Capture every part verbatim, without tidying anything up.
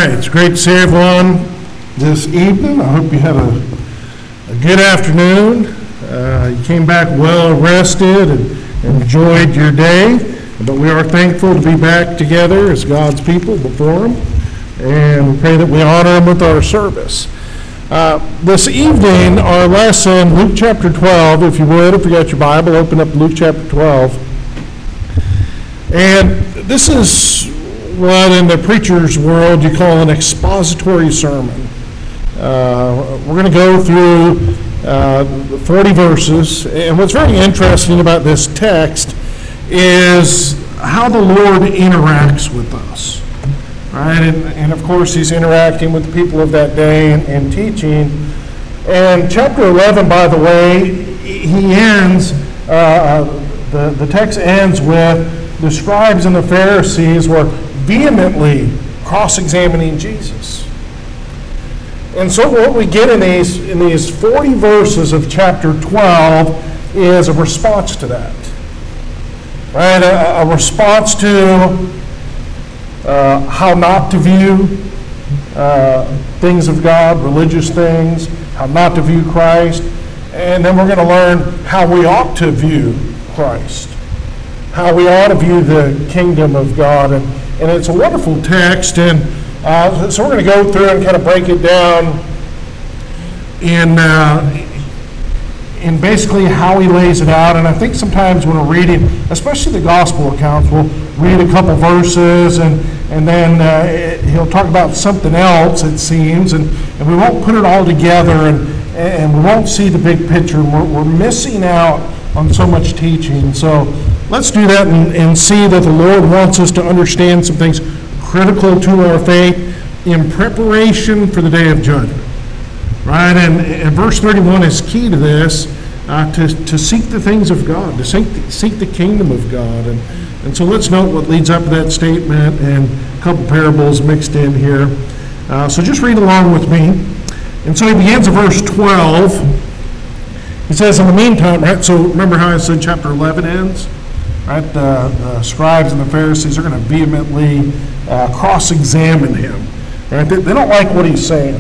right, it's great to see everyone this evening. I hope you had a, a good afternoon. Uh, you came back well rested and enjoyed your day. But we are thankful to be back together as God's people before Him, and we pray that we honor Him with our service. Uh, this evening, our lesson, Luke chapter twelve, if you would, if you got your Bible, open up Luke chapter twelve. And this is what in the preacher's world you call an expository sermon. Uh, we're going to go through uh, forty verses, and what's very interesting about this text is how the Lord interacts with us, right? And, and of course, He's interacting with the people of that day and, and teaching. And chapter eleven, by the way, he ends, uh, the, the text ends with the scribes and the Pharisees were vehemently cross-examining Jesus. And so what we get in these in these forty verses of chapter twelve is a response to that. Right? A, a response to uh, how not to view uh, things of God, religious things, how not to view Christ, and then we're going to learn how we ought to view Christ, how we ought to view the kingdom of God. And, and it's a wonderful text, and uh, so we're going to go through and kind of break it down in uh, in basically how he lays it out. And I think sometimes when we're reading, especially the gospel accounts, we'll read a couple verses and and then uh, it, he'll talk about something else, it seems, and, and we won't put it all together, and, and we won't see the big picture. We're, we're missing out on so much teaching. So let's do that and, and see that the Lord wants us to understand some things critical to our faith in preparation for the day of judgment. Right, and, and verse thirty-one is key to this, uh, to, to seek the things of God, to seek the, seek the kingdom of God. And, and so let's note what leads up to that statement and a couple parables mixed in here. Uh, so just read along with me. And so he begins at verse twelve. He says, in the meantime, right, so remember how I said chapter eleven ends? Right, the, the scribes and the Pharisees are going to vehemently uh, cross-examine him. Right, they, they don't like what he's saying.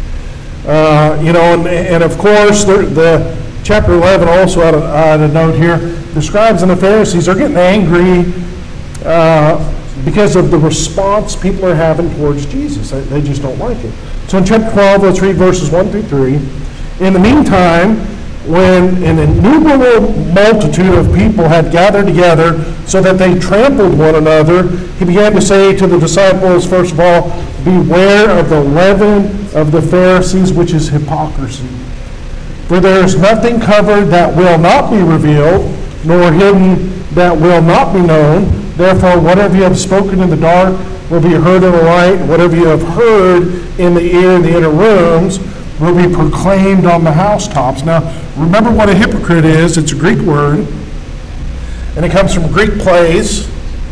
Uh, you know, and, and of course, the, the chapter eleven also had a, had a note here. The scribes and the Pharisees are getting angry uh, because of the response people are having towards Jesus. They, they just don't like it. So in chapter twelve, let's read verses one through three. In the meantime, when an innumerable multitude of people had gathered together so that they trampled one another, he began to say to the disciples, first of all, beware of the leaven of the Pharisees, which is hypocrisy. For there is nothing covered that will not be revealed, nor hidden that will not be known. Therefore, whatever you have spoken in the dark will be heard in the light, and whatever you have heard in the ear in the inner rooms will be proclaimed on the housetops. Now, remember what a hypocrite is. It's a Greek word, and it comes from Greek plays.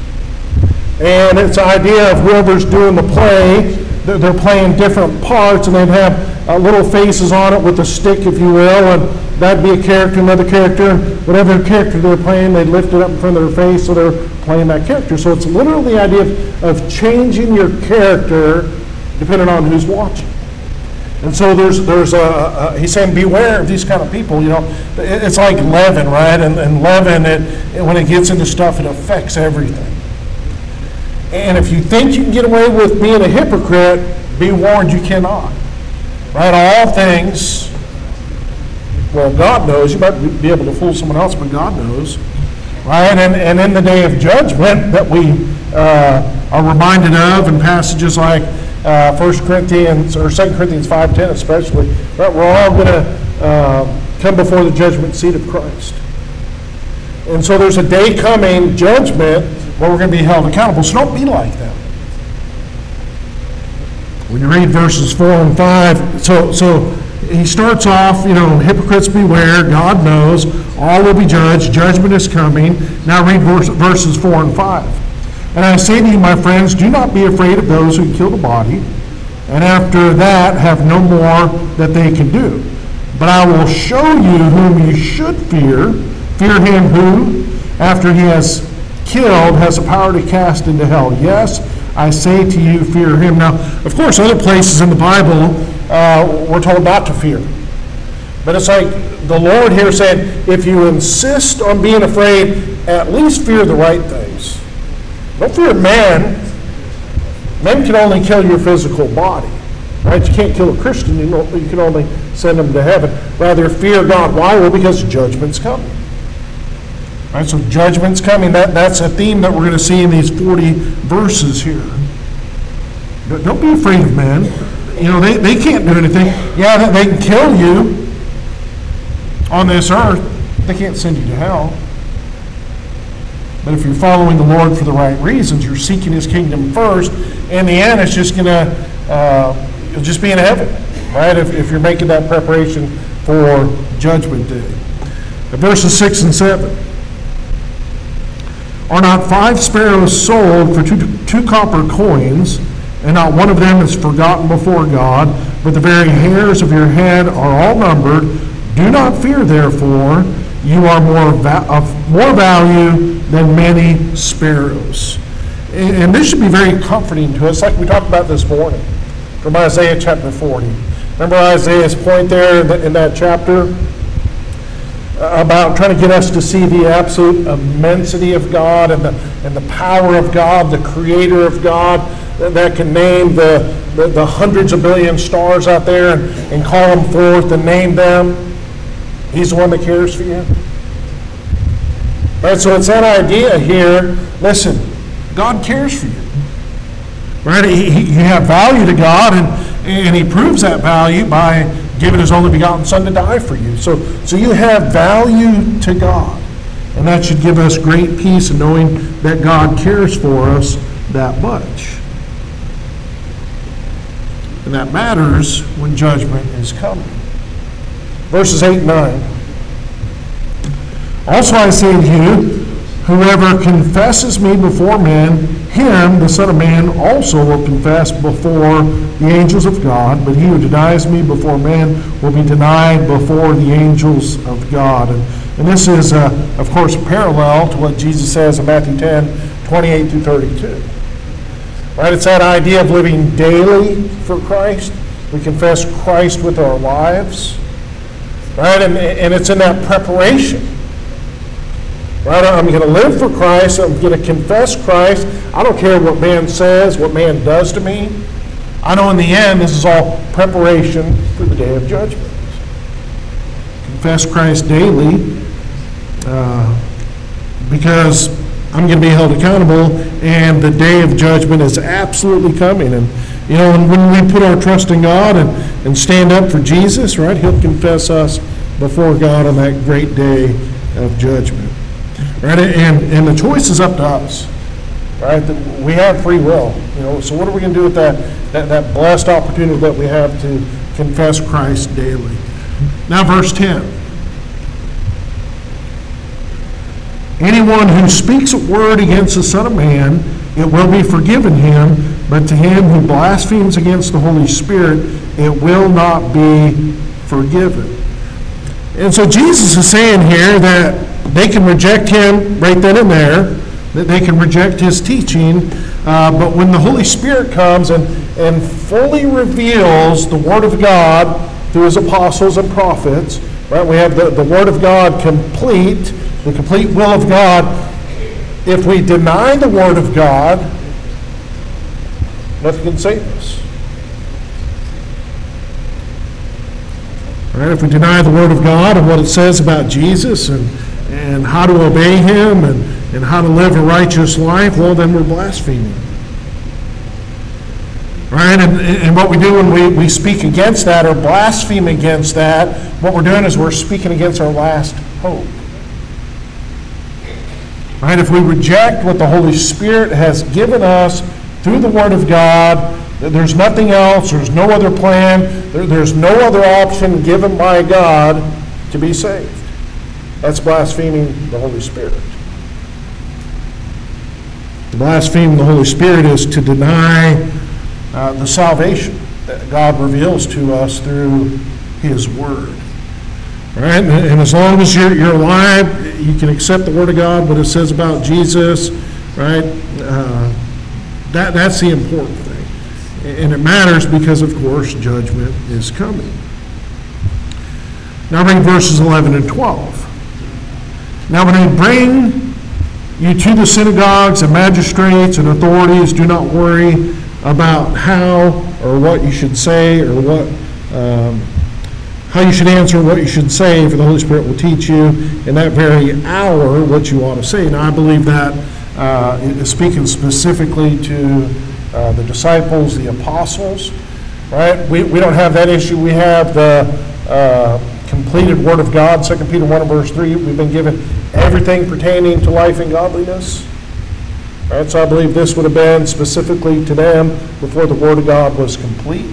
And it's the idea of whoever's doing the play, they're playing different parts, and they'd have uh, little faces on it with a stick, if you will, and that'd be a character, another character, and whatever character they're playing, they'd lift it up in front of their face, so they're playing that character. So it's literally the idea of, of changing your character depending on who's watching. And so there's there's a, a he's saying beware of these kind of people. You know, it, it's like leaven, right? And, and leaven, it, it when it gets into stuff, it affects everything. And if you think you can get away with being a hypocrite, be warned, you cannot. Right? All things, well, God knows. You might be able to fool someone else, but God knows. Right? And and in the day of judgment that we uh, are reminded of in passages like uh, First Corinthians or Second Corinthians five ten especially, right? We're all going to uh, come before the judgment seat of Christ. And so there's a day coming, judgment, where we're going to be held accountable. So don't be like them. When you read verses four and five, so so he starts off, you know, hypocrites beware, God knows, all will be judged, judgment is coming. Now read verse, verses four and five. And I say to you, my friends, do not be afraid of those who kill the body, and after that have no more that they can do. But I will show you whom you should fear. Fear him who, after he has killed, has the power to cast into hell. Yes, I say to you, fear him. Now, of course, other places in the Bible, uh, we're told not to fear. But it's like the Lord here said, if you insist on being afraid, at least fear the right things. Don't fear man. Men can only kill your physical body. Right? You can't kill a Christian. You, know, you can only send them to heaven. Rather, fear God. Why? Well, because judgment's coming. Right? So judgment's coming. That, that's a theme that we're going to see in these forty verses here. But don't be afraid of men. You know, they, they can't do anything. Yeah, they can kill you on this earth. They can't send you to hell. But if you're following the Lord for the right reasons, you're seeking his kingdom first, in the end, it's just going to, uh, you'll just be in heaven, right? If, if you're making that preparation for Judgment Day. Verses six and seven. Are not five sparrows sold for two, two copper coins, and not one of them is forgotten before God, but the very hairs of your head are all numbered. Do not fear, therefore, you are more va- of more value than many sparrows. And, and this should be very comforting to us, like we talked about this morning from Isaiah chapter forty. Remember Isaiah's point there in, the, in that chapter about trying to get us to see the absolute immensity of God and the and the power of God, the creator of God, that, that can name the, the, the hundreds of billion stars out there and, and call them forth and name them. He's the one that cares for you. Right, so it's that idea here. Listen, God cares for you. Right? He, he, you have value to God, and, and he proves that value by giving his only begotten Son to die for you. So, so you have value to God. And that should give us great peace in knowing that God cares for us that much. And that matters when judgment is coming. Verses eight and nine. Also I say to you, whoever confesses me before men, him, the Son of Man, also will confess before the angels of God. But he who denies me before men will be denied before the angels of God. And, and this is, uh, of course, parallel to what Jesus says in Matthew ten, twenty-eight through thirty-two. Right? It's that idea of living daily for Christ. We confess Christ with our lives. Right? And, and it's in that preparation. Right? I'm going to live for Christ. I'm going to confess Christ. I don't care what man says, what man does to me. I know in the end this is all preparation for the day of judgment. Confess Christ daily uh, because I'm going to be held accountable, and the day of judgment is absolutely coming. And you know, and when we put our trust in God and, and stand up for Jesus, right, he'll confess us before God on that great day of judgment. Right? And and the choice is up to us. Right? We have free will. You know, so what are we going to do with that, that, that blessed opportunity that we have to confess Christ daily? Now verse ten. Anyone who speaks a word against the Son of Man, it will be forgiven him, but to him who blasphemes against the Holy Spirit, it will not be forgiven. And so Jesus is saying here that they can reject him right then and there, that they can reject his teaching, uh, but when the Holy Spirit comes and, and fully reveals the Word of God through his apostles and prophets, right? We have the, the Word of God complete, the complete will of God. If we deny the Word of God, nothing can save us. Right? If we deny the Word of God and what it says about Jesus and, and how to obey him and, and how to live a righteous life, well, then we're blaspheming. Right? And, and what we do when we, we speak against that or blaspheme against that, what we're doing is we're speaking against our last hope. Right? If we reject what the Holy Spirit has given us through the Word of God, there's nothing else, there's no other plan, there, there's no other option given by God to be saved. That's blaspheming the Holy Spirit. To blaspheme the Holy Spirit is to deny uh, the salvation that God reveals to us through his Word. Right? And, and as long as you're, you're alive, you can accept the Word of God, what it says about Jesus, right? Uh, That, that's the important thing. And it matters because, of course, judgment is coming. Now read verses eleven and twelve. Now when they bring you to the synagogues and magistrates and authorities, do not worry about how or what you should say or what um, how you should answer, what you should say, for the Holy Spirit will teach you in that very hour what you ought to say. Now I believe that uh, is speaking specifically to uh, the disciples, the apostles, right? We, we don't have that issue. We have the uh, completed Word of God, Second Peter one and verse three. We've been given everything pertaining to life and godliness. Right, so I believe this would have been specifically to them before the Word of God was complete.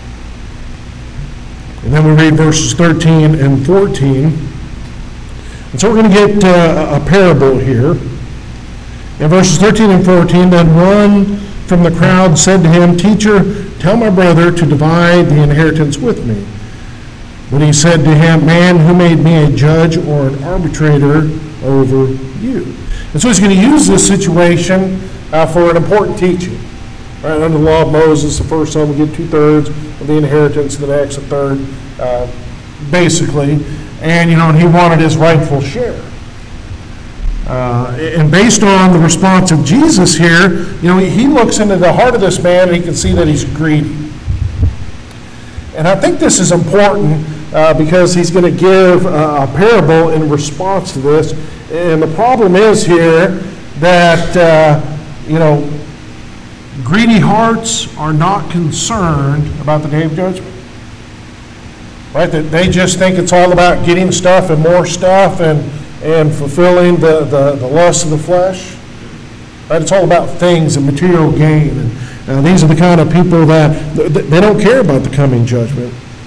And then we read verses thirteen and fourteen. And so we're going to get uh, a parable here. In verses thirteen and fourteen, then one from the crowd said to him, "Teacher, tell my brother to divide the inheritance with me." But he said to him, "Man, who made me a judge or an arbitrator over you?" And so he's going to use this situation uh, for an important teaching. Right? Under the law of Moses, the first son will get two-thirds of the inheritance, the next a third, uh, basically. And, you know, and he wanted his rightful share. Uh, and based on the response of Jesus here, you know, he, he looks into the heart of this man and he can see that he's greedy. And I think this is important uh, because he's going to give uh, a parable in response to this. And the problem is here that, uh, you know, greedy hearts are not concerned about the day of judgment. Right? That they just think it's all about getting stuff and more stuff and, and fulfilling the, the, the lust of the flesh. Right? It's all about things and material gain. And uh, these are the kind of people that they don't care about the coming judgment.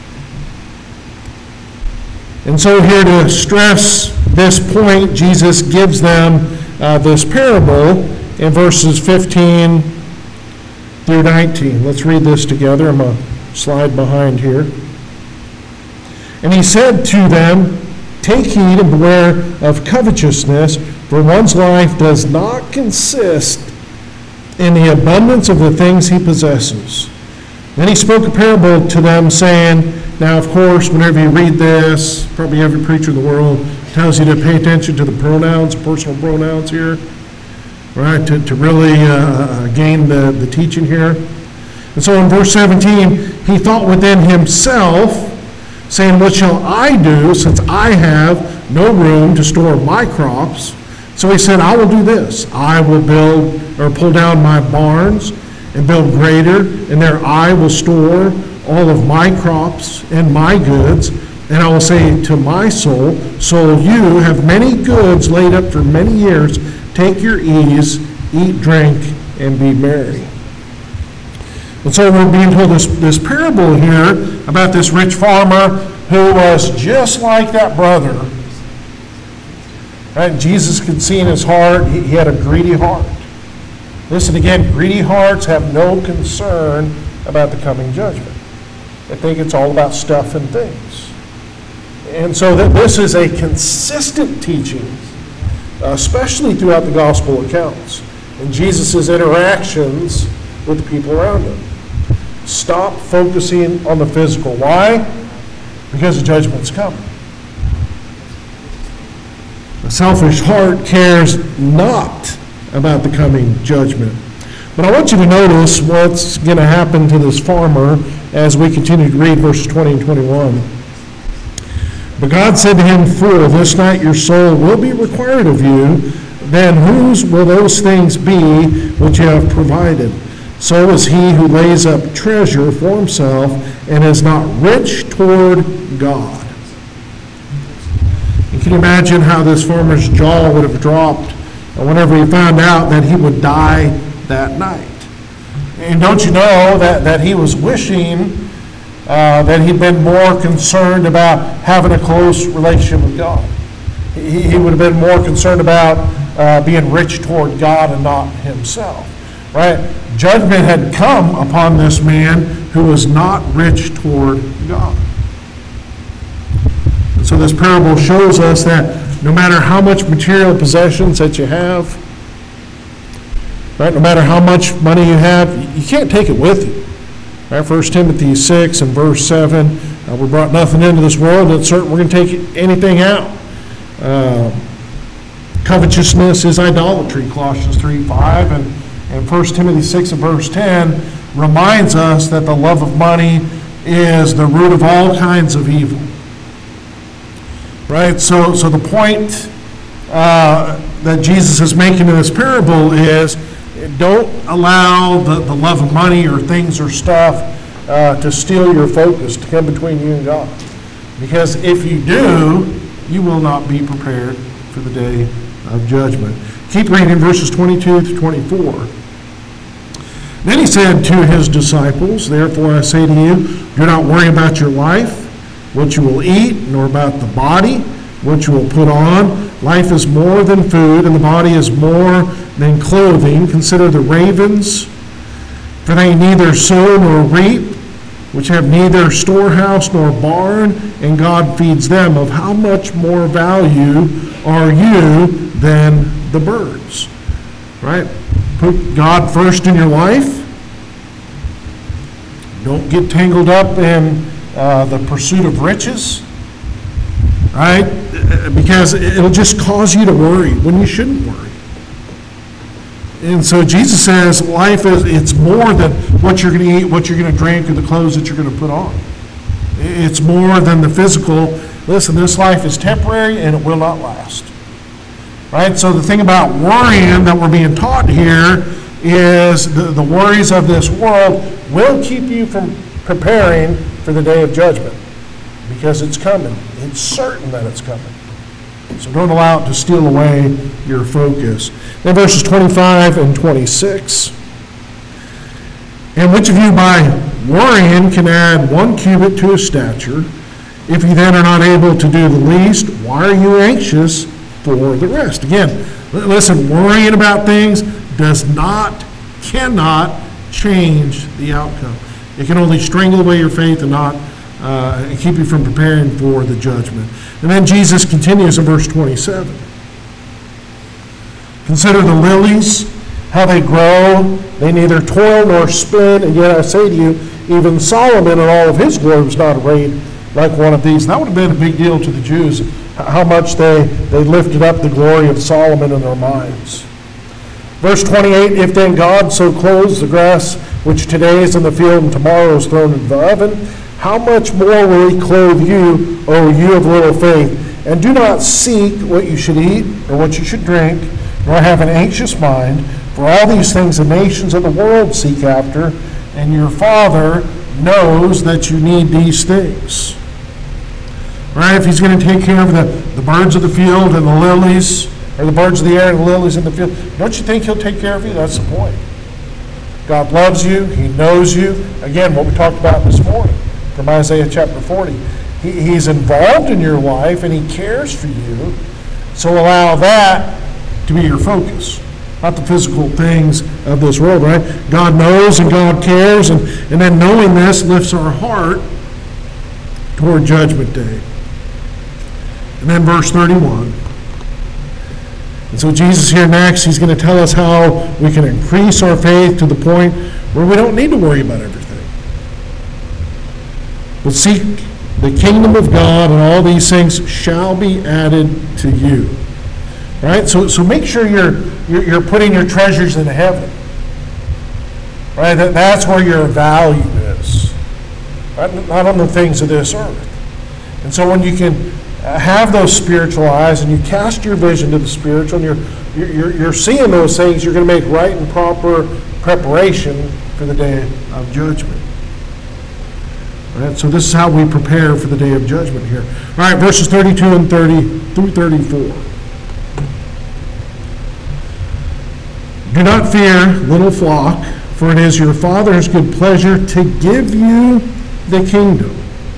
And so here to stress this point, Jesus gives them uh, this parable in verses fifteen through nineteen. Let's read this together. I'm going to slide behind here. And he said to them, "Take heed and beware of covetousness, for one's life does not consist in the abundance of the things he possesses." Then he spoke a parable to them, saying, now, of course, whenever you read this, probably every preacher in the world tells you to pay attention to the pronouns, personal pronouns here, right, to, to really uh, gain the, the teaching here. And so in verse seventeen, he thought within himself, saying, "What shall I do, since I have no room to store my crops?" So he said, "I will do this. I will build or pull down my barns and build greater, and there I will store all of my crops and my goods, and I will say to my soul, soul, you have many goods laid up for many years. Take your ease, eat, drink, and be merry." And so we're being told this, this parable here about this rich farmer who was just like that brother. Right? Jesus could see in his heart, he, he had a greedy heart. Listen again, greedy hearts have no concern about the coming judgment. They think it's all about stuff and things. And so that this is a consistent teaching, especially throughout the gospel accounts and Jesus' interactions with the people around him. Stop focusing on the physical. Why? Because the judgment's coming. The selfish heart cares not about the coming judgment. But I want you to notice what's going to happen to this farmer as we continue to read verses twenty and twenty-one. But God said to him, "Fool, this night your soul will be required of you. Then whose will those things be which you have provided? So is he who lays up treasure for himself and is not rich toward God." And can you imagine how this farmer's jaw would have dropped whenever he found out that he would die that night? And don't you know that, that he was wishing uh, that he'd been more concerned about having a close relationship with God. He, he would have been more concerned about uh, being rich toward God and not himself. Right? Judgment had come upon this man who was not rich toward God. And so this parable shows us that no matter how much material possessions that you have, Right? No matter how much money you have, you can't take it with you. Right? First Timothy six and verse seven, uh, we brought nothing into this world, and certain we're going to take anything out. Uh, covetousness is idolatry, Colossians three five, and, and First Timothy six and verse ten reminds us that the love of money is the root of all kinds of evil. Right? So, so the point uh, that Jesus is making in this parable is, don't allow the, the love of money or things or stuff uh, to steal your focus, to come between you and God. Because if you do, you will not be prepared for the day of judgment. Keep reading verses twenty-two to twenty-four. Then he said to his disciples, therefore I say to you, do not worry about your life, what you will eat, nor about the body, what you will put on. Life is more than food, and the body is more than clothing. Consider the ravens, for they neither sow nor reap, which have neither storehouse nor barn, and God feeds them. Of how much more value are you than the birds? Right? Put God first in your life. Don't get tangled up in uh, the pursuit of riches. Right? Because it'll just cause you to worry when you shouldn't worry. And so Jesus says life is, it's more than what you're going to eat, what you're going to drink, or the clothes that you're going to put on. It's more than the physical. Listen, this life is temporary and it will not last. Right? So the thing about worrying that we're being taught here is the, the worries of this world will keep you from preparing for the day of judgment. Because it's coming. It's certain that it's coming. So don't allow it to steal away your focus. Then verses twenty-five and twenty-six. And which of you by worrying can add one cubit to his stature? If you then are not able to do the least, why are you anxious for the rest? Again, listen, worrying about things does not, cannot change the outcome. It can only strangle away your faith and not Uh, and keep you from preparing for the judgment. And then Jesus continues in verse twenty-seven. Consider the lilies, how they grow. They neither toil nor spin, and yet I say to you, even Solomon in all of his glory was not arrayed like one of these. And that would have been a big deal to the Jews, how much they, they lifted up the glory of Solomon in their minds. Verse twenty-eight, if then God so clothes the grass which today is in the field and tomorrow is thrown into the oven, how much more will he clothe you, O you of little faith? And do not seek what you should eat or what you should drink, nor have an anxious mind, for all these things the nations of the world seek after, and your Father knows that you need these things. Right? If he's going to take care of the, the birds of the field and the lilies, or the birds of the air and the lilies in the field, don't you think he'll take care of you? That's the point. God loves you. He knows you. Again, what we talked about this morning from Isaiah chapter forty. He, he's involved in your life and he cares for you. So allow that to be your focus, not the physical things of this world, right? God knows and God cares, and, and then knowing this lifts our heart toward Judgment Day. And then verse thirty-one. And so Jesus here next, he's going to tell us how we can increase our faith to the point where we don't need to worry about everything. But seek the kingdom of God, and all these things shall be added to you. Right? So, so make sure you're, you're you're putting your treasures in heaven. Right? That, that's where your value is. Right? Not on the things of this earth. And so when you can have those spiritual eyes and you cast your vision to the spiritual, and you're you're, you're seeing those things, you're going to make right and proper preparation for the day of judgment. Right, so this is how we prepare for the day of judgment here. All right, verses thirty-two and thirty through thirty-four. Do not fear, little flock, for it is your Father's good pleasure to give you the kingdom.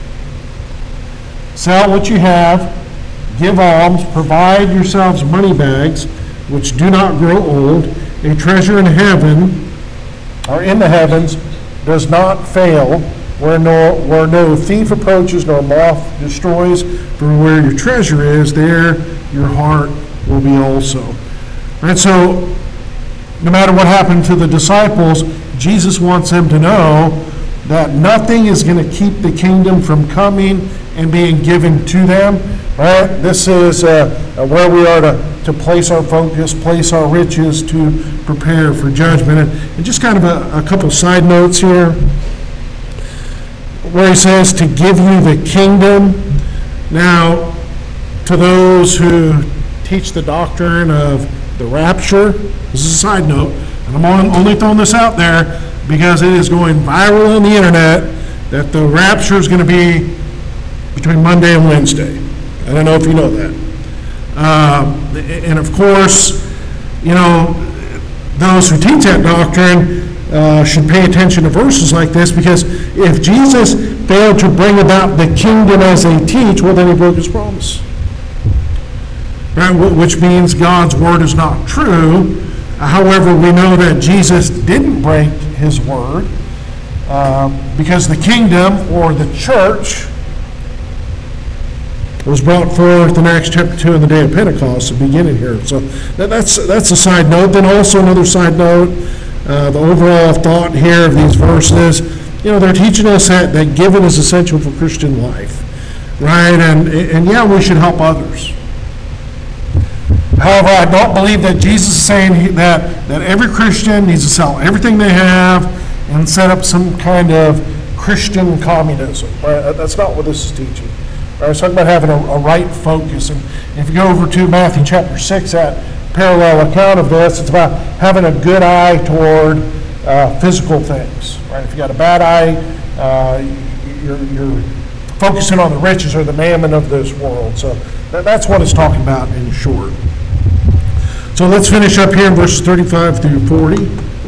Sell what you have, give alms, provide yourselves money bags, which do not grow old, a treasure in heaven, or in the heavens, does not fail, where no, where no thief approaches nor moth destroys, for where your treasure is, there your heart will be also. All right, so no matter what happened to the disciples, Jesus wants them to know that nothing is going to keep the kingdom from coming and being given to them. Right? This is uh, where we are to, to place our focus, place our riches to prepare for judgment. And, and just kind of a, a couple side notes here, where he says to give you the kingdom. Now, to those who teach the doctrine of the rapture, this is a side note, and I'm only throwing this out there because it is going viral on the internet that the rapture is going to be between Monday and Wednesday. I don't know if you know that. Uh, and of course, you know, those who teach that doctrine uh, should pay attention to verses like this, because if Jesus failed to bring about the kingdom as they teach, well, then he broke his promise. Right? Which means God's word is not true. However, we know that Jesus didn't break his word uh, because the kingdom, or the church, was brought forth in Acts chapter two in the day of Pentecost, the beginning here. So that, that's that's a side note. Then also another side note, uh, the overall thought here of these verses, you know, they're teaching us that, that giving is essential for Christian life, right? And, and yeah, we should help others. However, I don't believe that Jesus is saying that, that every Christian needs to sell everything they have and set up some kind of Christian communism. Right? That's not what this is teaching. Right? It's talking about having a, a right focus. And if you go over to Matthew chapter six, that parallel account of this, it's about having a good eye toward uh, physical things. Right? If you got a bad eye, uh, you're, you're focusing on the riches or the mammon of this world. So that, that's what it's talking about in short. So let's finish up here in verses thirty-five through forty.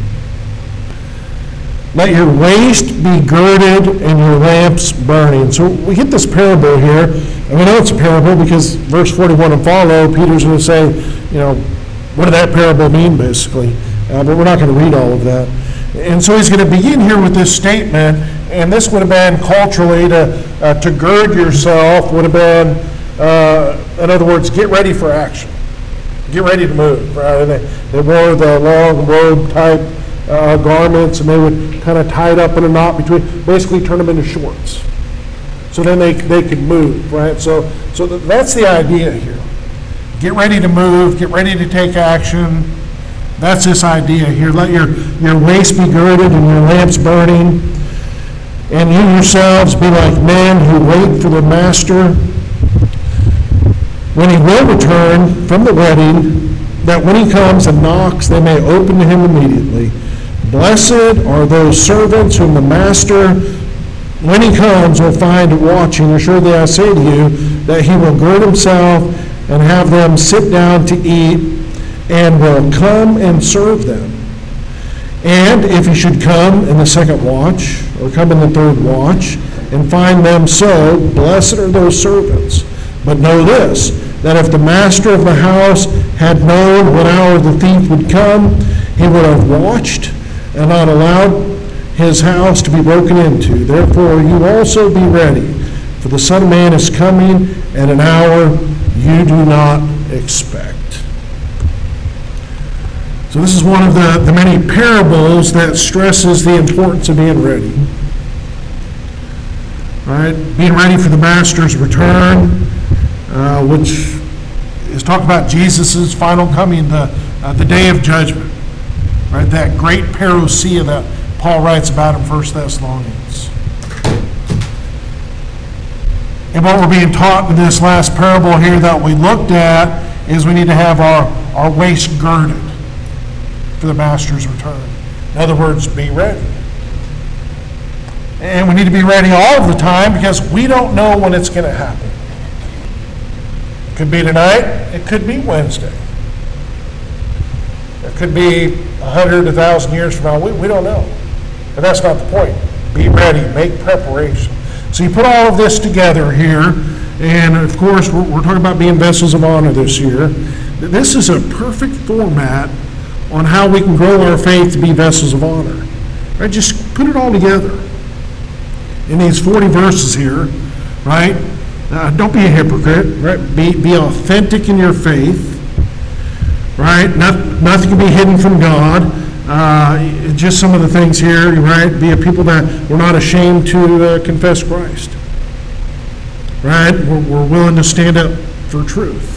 Let your waist be girded and your lamps burning. So we get this parable here, and we know it's a parable because verse forty-one and follow, Peter's going to say, you know, what did that parable mean, basically? Uh, but we're not going to read all of that. And so he's going to begin here with this statement, and this would have been culturally to, uh, to gird yourself, would have been, uh, in other words, get ready for action. Get ready to move, right? And they, they wore the long robe type uh, garments, and they would kind of tie it up in a knot between, basically turn them into shorts. So then they they could move, right? So so that's the idea here. Get ready to move, get ready to take action. That's this idea here. Let your, your waist be girded and your lamps burning, and you yourselves be like men who wait for the master when he will return from the wedding, that when he comes and knocks, they may open to him immediately. Blessed are those servants whom the master, when he comes, will find watching. Assuredly I say to you, that he will gird himself and have them sit down to eat, and will come and serve them. And if he should come in the second watch, or come in the third watch, and find them so, blessed are those servants. But know this, that if the master of the house had known what hour the thief would come, he would have watched and not allowed his house to be broken into. Therefore you also be ready, for the Son of Man is coming at an hour you do not expect. So this is one of the, the many parables that stresses the importance of being ready. All right, being ready for the master's return, Uh, which is talking about Jesus' final coming, the uh, the day of judgment, right? That great parousia that Paul writes about in First Thessalonians. And what we're being taught in this last parable here that we looked at is we need to have our, our waist girded for the master's return. In other words, be ready. And we need to be ready all of the time because we don't know when it's going to happen. Could be tonight, it could be Wednesday. It could be a hundred, a thousand years from now. We, we don't know. But that's not the point. Be ready, make preparation. So you put all of this together here, and of course we're, we're talking about being vessels of honor this year. This is a perfect format on how we can grow our faith to be vessels of honor. Right? Just put it all together in these forty verses here, right? Uh, don't be a hypocrite, right? Be, be authentic in your faith, right? Not, nothing can be hidden from God. Uh, just some of the things here, right? Be a people that we're not ashamed to uh, confess Christ, right? We're, we're willing to stand up for truth.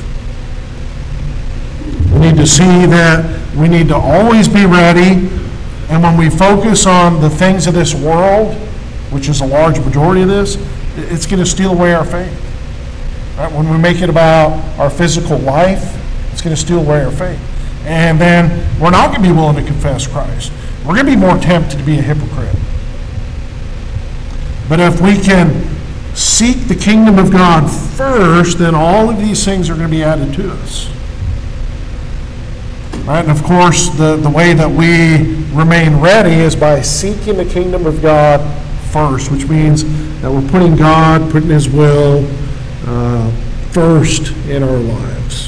We need to see that we need to always be ready, and when we focus on the things of this world, which is a large majority of this, it's going to steal away our faith. Right? When we make it about our physical life, it's going to steal away our faith. And then we're not going to be willing to confess Christ. We're going to be more tempted to be a hypocrite. But if we can seek the kingdom of God first, then all of these things are going to be added to us. Right? And of course, the, the way that we remain ready is by seeking the kingdom of God first, which means that we're putting God, putting His will uh, first in our lives.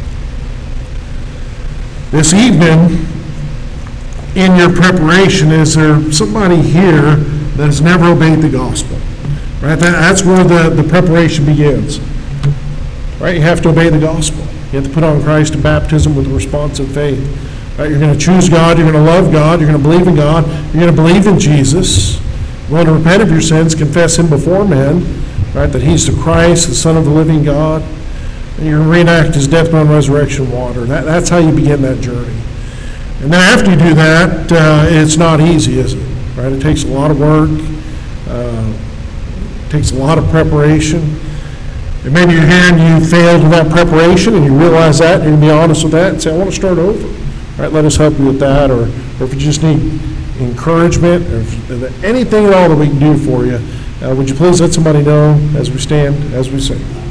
This evening, in your preparation, is there somebody here that has never obeyed the gospel? Right? That, that's where the, the preparation begins. Right? You have to obey the gospel. You have to put on Christ in baptism with responsive faith. Right? You're going to choose God. You're going to love God. You're going to believe in God. You're going to believe in Jesus. You want to repent of your sins, confess Him before men, right? That He's the Christ, the Son of the living God. And you're going to reenact His death, burial, and resurrection water. That, that's how you begin that journey. And then after you do that, uh, it's not easy, is it? Right? It takes a lot of work. Uh, it takes a lot of preparation. And maybe you're here and you failed in that preparation and you realize that, and you can be honest with that and say, I want to start over. Right? Let us help you with that. Or, or if you just need encouragement, or if, anything at all that we can do for you, uh, would you please let somebody know as we stand, as we sing.